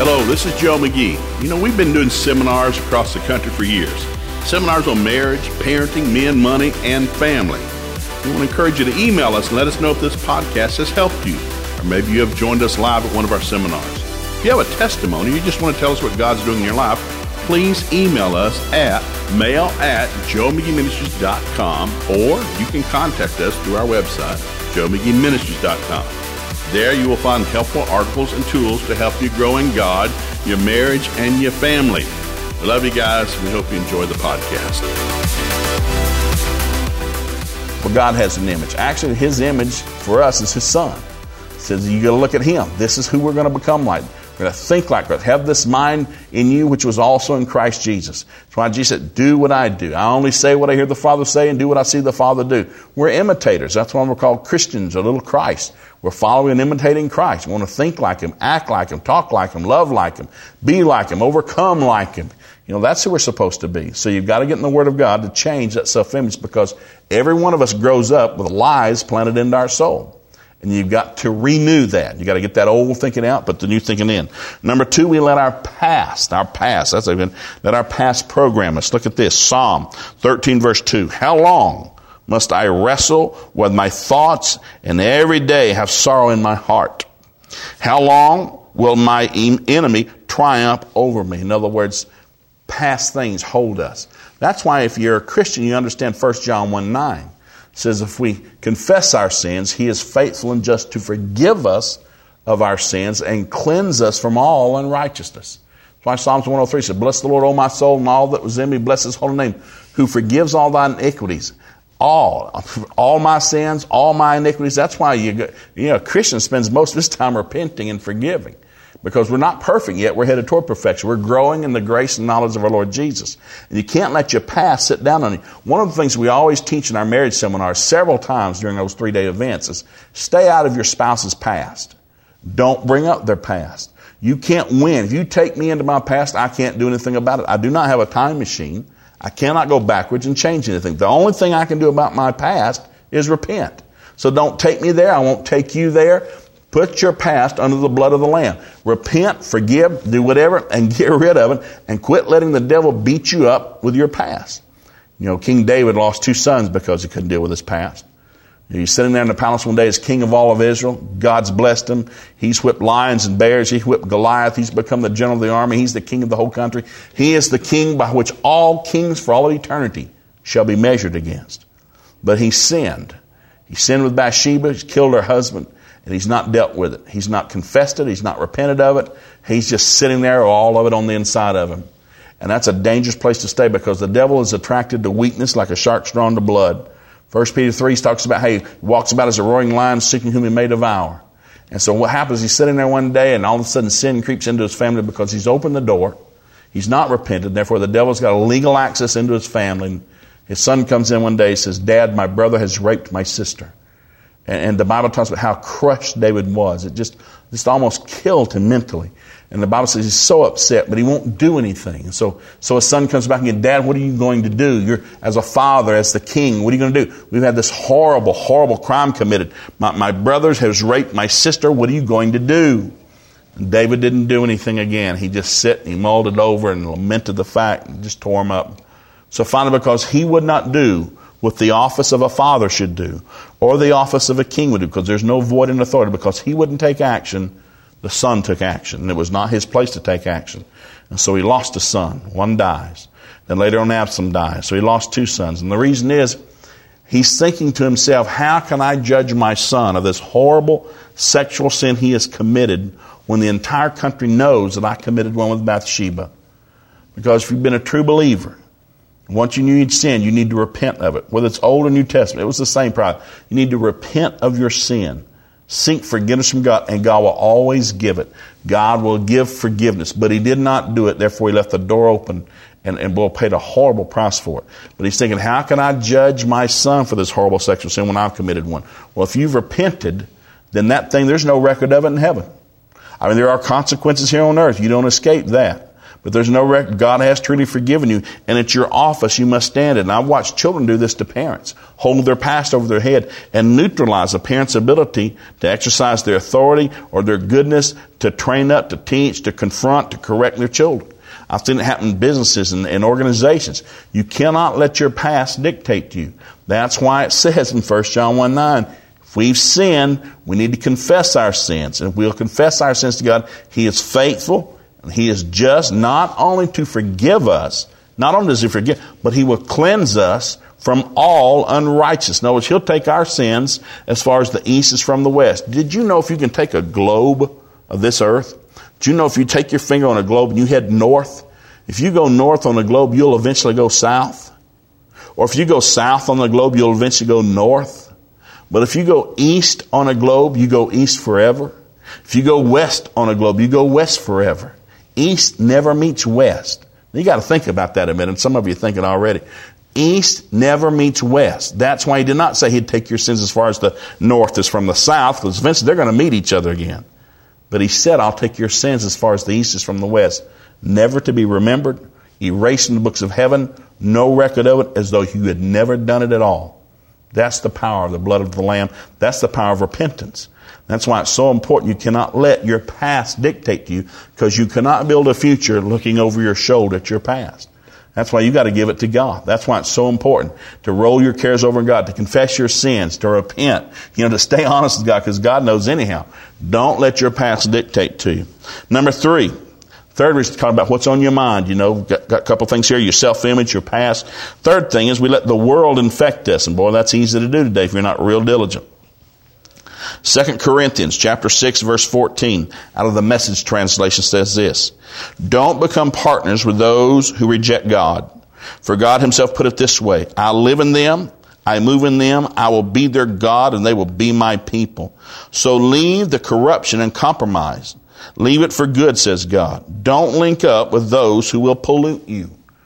Hello, this is Joe McGee. We've been doing seminars across the country for years. Seminars on marriage, parenting, men, money, and family. We want to encourage you to email us and let us know if this podcast has helped you. Or maybe you have joined us live at one of our seminars. If you have a testimony, you just want to tell us what God's doing in your life, please email us at mail@joemcgeeministries.com, or you can contact us through our website, joemcgeeministries.com. There you will find helpful articles and tools to help you grow in God, your marriage, and your family. We love you guys. We hope you enjoy the podcast. Well, God has an image. Actually, His image for us is His Son. He says you got to look at Him. This is who we're going to become like. We're going to think like that. Have this mind in you, which was also in Christ Jesus. That's why Jesus said, do what I do. I only say what I hear the Father say and do what I see the Father do. We're imitators. That's why we're called Christians, or little Christ. We're following and imitating Christ. We want to think like Him, act like Him, talk like Him, love like Him, be like Him, overcome like Him. That's who we're supposed to be. So you've got to get in the Word of God to change that self-image, because every one of us grows up with lies planted into our soul. And you've got to renew that. You've got to get that old thinking out, put the new thinking in. Number 2, we let our past, let our past program us. Look at this, Psalm 13, verse 2. How long must I wrestle with my thoughts and every day have sorrow in my heart? How long will my enemy triumph over me? In other words, past things hold us. That's why if you're a Christian, you understand 1 John 1:9. It says if we confess our sins, He is faithful and just to forgive us of our sins and cleanse us from all unrighteousness. That's why Psalms 103 says, bless the Lord, O my soul, and all that was in me, bless His holy name, who forgives all thine iniquities. All my sins, all my iniquities. That's why a Christian spends most of his time repenting and forgiving. Because we're not perfect yet. We're headed toward perfection. We're growing in the grace and knowledge of our Lord Jesus. And you can't let your past sit down on you. One of the things we always teach in our marriage seminars several times during those 3-day events is stay out of your spouse's past. Don't bring up their past. You can't win. If you take me into my past, I can't do anything about it. I do not have a time machine. I cannot go backwards and change anything. The only thing I can do about my past is repent. So don't take me there. I won't take you there. Put your past under the blood of the Lamb. Repent, forgive, do whatever, and get rid of it, and quit letting the devil beat you up with your past. King David lost 2 sons because he couldn't deal with his past. He's sitting there in the palace one day as king of all of Israel. God's blessed him. He's whipped lions and bears. He whipped Goliath. He's become the general of the army. He's the king of the whole country. He is the king by which all kings for all of eternity shall be measured against. But he sinned. He sinned with Bathsheba. He's killed her husband. And he's not dealt with it. He's not confessed it. He's not repented of it. He's just sitting there, all of it on the inside of him. And that's a dangerous place to stay, because the devil is attracted to weakness like a shark's drawn to blood. 1 Peter 3 talks about how he walks about as a roaring lion, seeking whom he may devour. And so what happens, he's sitting there one day, and all of a sudden sin creeps into his family because he's opened the door. He's not repented. Therefore, the devil's got a legal access into his family. His son comes in one day and says, Dad, my brother has raped my sister. And the Bible talks about how crushed David was. It just almost killed him mentally. And the Bible says he's so upset, but he won't do anything. And so his son comes back and says, Dad, what are you going to do? You're, as a father, as the king, what are you going to do? We've had this horrible, horrible crime committed. My brother has raped my sister. What are you going to do? And David didn't do anything again. He just sat and he mulled it over and lamented the fact and just tore him up. So finally, because he would not do what the office of a father should do, or the office of a king would do, because there's no void in authority, because he wouldn't take action, the son took action, and it was not his place to take action. And so he lost a son. One dies. Then later on Absalom dies. So he lost 2 sons. And the reason is, he's thinking to himself, how can I judge my son of this horrible sexual sin he has committed when the entire country knows that I committed one with Bathsheba? Because if you've been a true believer, once you knew you'd sinned, you need to repent of it. Whether it's Old or New Testament, it was the same problem. You need to repent of your sin. Seek forgiveness from God, and God will always give it. God will give forgiveness, but he did not do it. Therefore, he left the door open, and Will paid a horrible price for it. But he's thinking, how can I judge my son for this horrible sexual sin when I've committed one? Well, if you've repented, then that thing, there's no record of it in heaven. I mean, there are consequences here on earth. You don't escape that. But there's no record. God has truly forgiven you. And at your office, you must stand it. And I've watched children do this to parents. Hold their past over their head and neutralize a parent's ability to exercise their authority or their goodness to train up, to teach, to confront, to correct their children. I've seen it happen in businesses and organizations. You cannot let your past dictate to you. That's why it says in 1 John 1:9, if we've sinned, we need to confess our sins. And if we'll confess our sins to God, He is faithful and He is just not only to forgive us, not only does He forgive, but He will cleanse us from all unrighteousness. In other words, He'll take our sins as far as the east is from the west. Did you know if you can take a globe of this earth? Do you know if you take your finger on a globe and you head north, if you go north on the globe, you'll eventually go south? Or if you go south on the globe, you'll eventually go north? But if you go east on a globe, you go east forever. If you go west on a globe, you go west forever. East never meets west. You got to think about that a minute. Some of you are thinking already. East never meets west. That's why He did not say He'd take your sins as far as the north is from the south, because eventually they're going to meet each other again. But He said, I'll take your sins as far as the east is from the west. Never to be remembered, erased in the books of heaven, no record of it, as though you had never done it at all. That's the power of the blood of the Lamb. That's the power of repentance. That's why it's so important. You cannot let your past dictate to you, because you cannot build a future looking over your shoulder at your past. That's why you got to give it to God. That's why it's so important to roll your cares over on God, to confess your sins, to repent, to stay honest with God, because God knows anyhow. Don't let your past dictate to you. Number 3. Third, we're talking about what's on your mind. Got a couple things here, your self-image, your past. Third thing is we let the world infect us. And boy, that's easy to do today if you're not real diligent. 2 Corinthians chapter 6, verse 14, out of the Message translation says this: don't become partners with those who reject God. For God Himself put it this way: I live in them, I move in them, I will be their God, and they will be my people. So leave the corruption and compromise. Leave it for good, says God. Don't link up with those who will pollute you.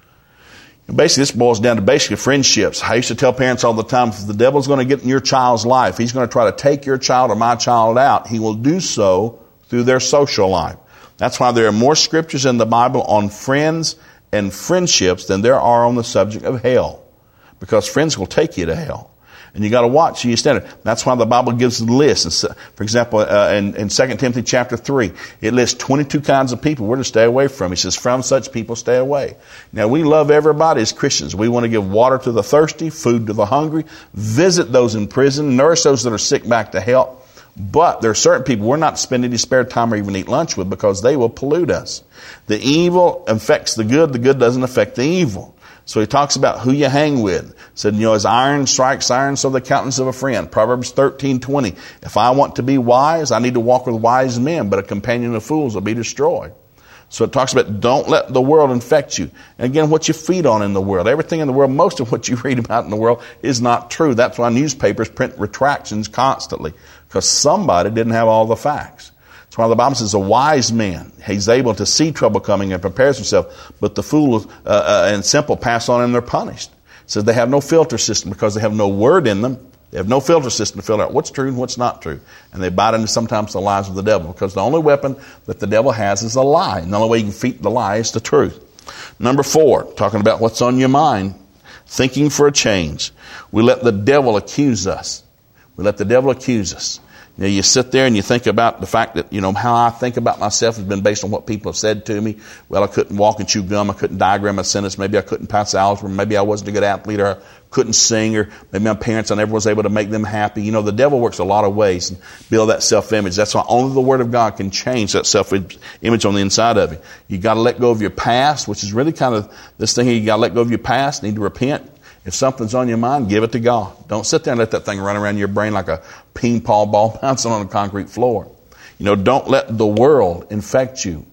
Basically, this boils down to basically friendships. I used to tell parents all the time, if the devil's going to get in your child's life, he's going to try to take your child or my child out. He will do so through their social life. That's why there are more scriptures in the Bible on friends and friendships than there are on the subject of hell. Because friends will take you to hell. And you got to watch your standard. That's why the Bible gives the list. For example, in 2 Timothy chapter 3, it lists 22 kinds of people we're to stay away from. He says, from such people stay away. Now, we love everybody as Christians. We want to give water to the thirsty, food to the hungry, visit those in prison, nourish those that are sick back to health. But there are certain people we're not to spend any spare time or even eat lunch with, because they will pollute us. The evil affects the good doesn't affect the evil. So he talks about who you hang with. Said, as iron strikes iron, so the countenance of a friend. Proverbs 13:20. If I want to be wise, I need to walk with wise men, but a companion of fools will be destroyed. So it talks about don't let the world infect you. And again, what you feed on in the world. Everything in the world, most of what you read about in the world is not true. That's why newspapers print retractions constantly, because somebody didn't have all the facts. That's why the Bible says a wise man, he's able to see trouble coming and prepares himself, but the fool and simple pass on and they're punished. It says they have no filter system because they have no word in them. They have no filter system to filter out what's true and what's not true. And they bite into sometimes the lies of the devil, because the only weapon that the devil has is a lie. And the only way you can defeat the lie is the truth. Number 4, talking about what's on your mind, thinking for a change. We let the devil accuse us. We let the devil accuse us. You sit there and you think about the fact that, how I think about myself has been based on what people have said to me. Well, I couldn't walk and chew gum. I couldn't diagram a sentence. Maybe I couldn't pass algebra. Maybe I wasn't a good athlete, or I couldn't sing, or maybe my parents, I never was able to make them happy. The devil works a lot of ways and build that self-image. That's why only the Word of God can change that self-image on the inside of you. You got to let go of your past, which is really kind of this thing here. You got to let go of your past, need to repent. If something's on your mind, give it to God. Don't sit there and let that thing run around your brain like a ping pong ball bouncing on a concrete floor. Don't let the world infect you.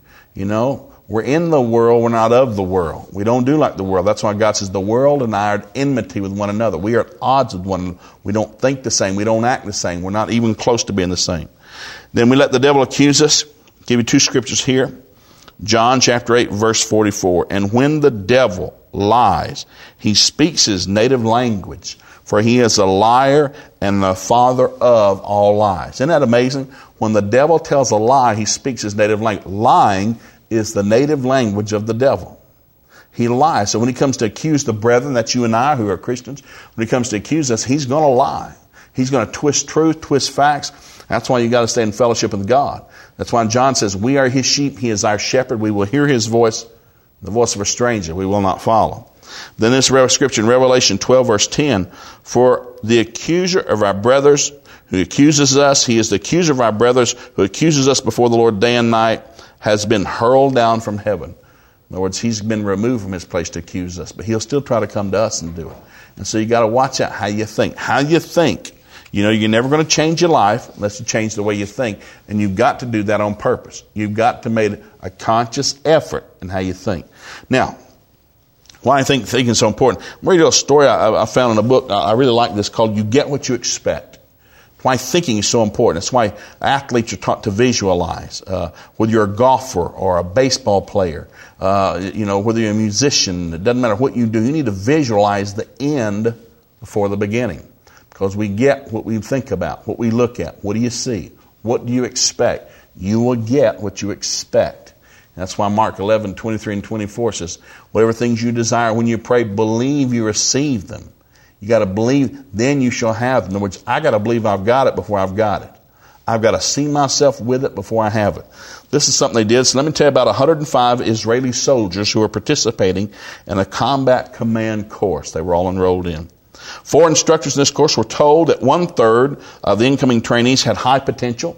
We're in the world, we're not of the world. We don't do like the world. That's why God says the world and I are at enmity with one another. We are at odds with one another. We don't think the same. We don't act the same. We're not even close to being the same. Then we let the devil accuse us. I'll give you 2 scriptures here. John chapter 8, verse 44. And when the devil lies, he speaks his native language, for he is a liar and the father of all lies. Isn't that amazing? When the devil tells a lie, he speaks his native language. Lying is the native language of the devil. He lies. So when he comes to accuse the brethren, that's you and I who are Christians, when he comes to accuse us, he's going to lie. He's going to twist truth, twist facts. That's why you got to stay in fellowship with God. That's why John says, we are his sheep. He is our shepherd. We will hear his voice. The voice of a stranger we will not follow. Then this scripture in Revelation 12 verse 10, for the accuser of our brothers who accuses us, he is the accuser of our brothers who accuses us before the Lord day and night, has been hurled down from heaven. In other words, he's been removed from his place to accuse us, but he'll still try to come to us and do it. And so you got to watch out how you think. How you think. You know, you're never going to change your life unless you change the way you think. And you've got to do that on purpose. You've got to make a conscious effort in how you think. Now, why I think thinking is so important. I'm going to read you a story I found in a book. I really like this, called You Get What You Expect. Why thinking is so important. It's why athletes are taught to visualize. Whether you're a golfer or a baseball player, whether you're a musician, it doesn't matter what you do. You need to visualize the end before the beginning. Because we get what we think about, what we look at. What do you see? What do you expect? You will get what you expect. And that's why Mark 11, 23 and 24 says, whatever things you desire when you pray, believe you receive them. You got to believe, then you shall have them. In other words, I got to believe I've got it before I've got it. I've got to see myself with it before I have it. This is something they did. So let me tell you about 105 Israeli soldiers who are participating in a combat command course. They were all enrolled in. 4 instructors in this course were told that 1/3 of the incoming trainees had high potential,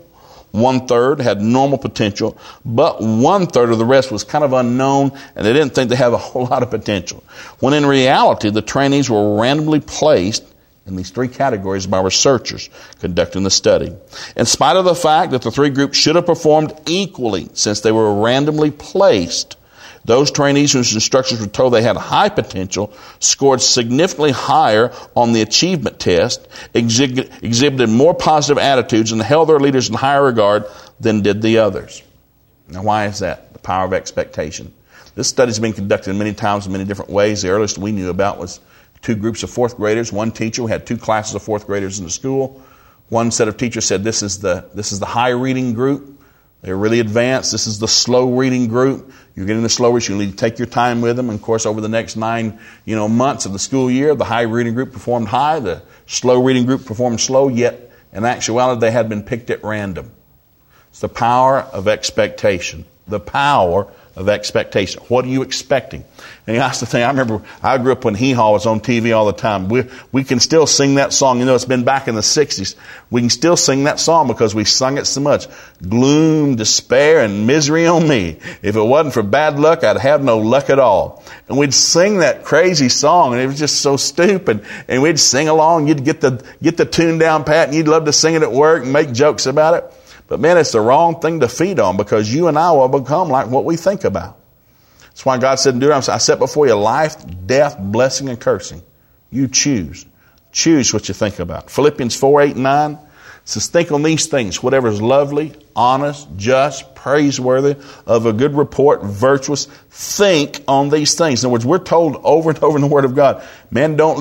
1/3 had normal potential, but 1/3 of the rest was kind of unknown, and they didn't think they had a whole lot of potential. When in reality, the trainees were randomly placed in these 3 categories by researchers conducting the study. In spite of the fact that the 3 groups should have performed equally since they were randomly placed, those trainees whose instructors were told they had high potential scored significantly higher on the achievement test, exhibited more positive attitudes, and held their leaders in higher regard than did the others. Now, why is that? The power of expectation. This study has been conducted many times in many different ways. The earliest we knew about was 2 groups of 4th graders. One teacher, we had 2 classes of 4th graders in the school. One set of teachers said, this is the high reading group. They're really advanced. This is the slow reading group. You're getting the slow readers. You need to take your time with them. And of course, over the next 9, months of the school year, the high reading group performed high. The slow reading group performed slow. Yet, in actuality, they had been picked at random. It's the power of expectation. The power of expectation. What are you expecting? And that's the thing. I remember I grew up when Hee Haw was on TV all the time. We can still sing that song. It's been back in the 60s. We can still sing that song because we sung it so much. Gloom, despair, and misery on me. If it wasn't for bad luck, I'd have no luck at all. And we'd sing that crazy song, and it was just so stupid. And we'd sing along. You'd get the tune down pat, and you'd love to sing it at work and make jokes about it. But man, it's the wrong thing to feed on, because you and I will become like what we think about. That's why God said in Deuteronomy, I set before you life, death, blessing, and cursing. You choose. Choose what you think about. Philippians 4, 8, and 9 says, think on these things, whatever is lovely, honest, just, praiseworthy, of a good report, virtuous. Think on these things. In other words, we're told over and over in the Word of God, man, don't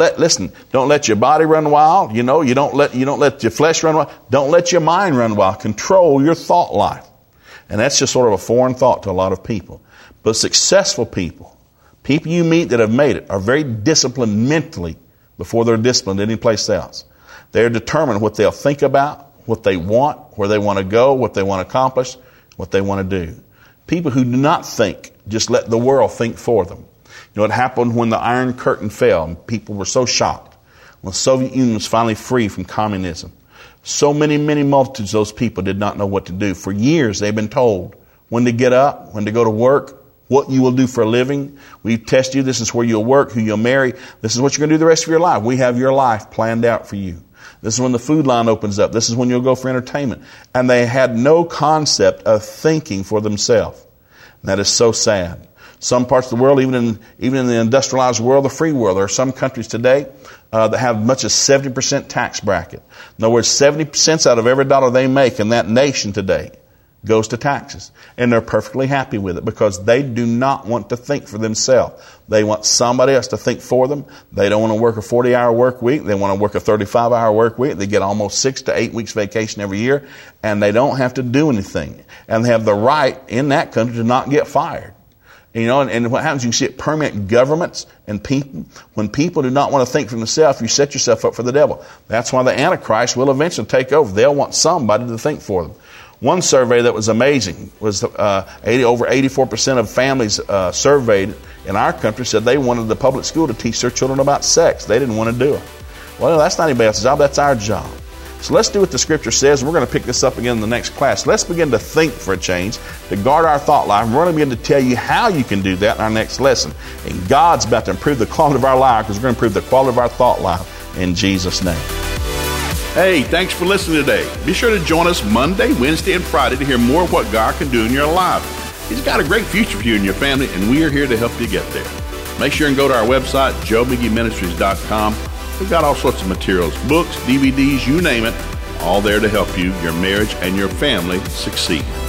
let your body run wild. You don't let your flesh run wild. Don't let your mind run wild. Control your thought life. And that's just sort of a foreign thought to a lot of people. But successful people you meet that have made it, are very disciplined mentally before they're disciplined any place else. They're determined what they'll think about, what they want, where they want to go, what they want to accomplish, what they want to do. People who do not think, just let the world think for them. What happened when the Iron Curtain fell and people were so shocked? When the Soviet Union was finally free from communism. So many multitudes of those people did not know what to do. For years they've been told when to get up, when to go to work, what you will do for a living. We test you. This is where you'll work, who you'll marry. This is what you're going to do the rest of your life. We have your life planned out for you. This is when the food line opens up. This is when you'll go for entertainment. And they had no concept of thinking for themselves. And that is so sad. Some parts of the world, even in the industrialized world, the free world, there are some countries today that have much as 70% tax bracket. In other words, 70% out of every dollar they make in that nation today goes to taxes. And they're perfectly happy with it because they do not want to think for themselves. They want somebody else to think for them. They don't want to work a 40-hour work week. They want to work a 35-hour work week. They get almost 6 to 8 weeks vacation every year, and they don't have to do anything. And they have the right in that country to not get fired. You know, and what happens, you see it permeate governments and people. When people do not want to think for themselves, you set yourself up for the devil. That's why the Antichrist will eventually take over. They'll want somebody to think for them. One survey that was amazing was over 84% of families surveyed in our country said they wanted the public school to teach their children about sex. They didn't want to do it. Well, that's not anybody else's job. That's our job. So let's do what the Scripture says. We're going to pick this up again in the next class. Let's begin to think for a change, to guard our thought life. We're going to begin to tell you how you can do that in our next lesson. And God's about to improve the quality of our life because we're going to improve the quality of our thought life in Jesus' name. Hey, thanks for listening today. Be sure to join us Monday, Wednesday, and Friday to hear more of what God can do in your life. He's got a great future for you and your family, and we are here to help you get there. Make sure and go to our website, joemcgeeministries.com. We've got all sorts of materials, books, DVDs, you name it, all there to help you, your marriage, and your family succeed.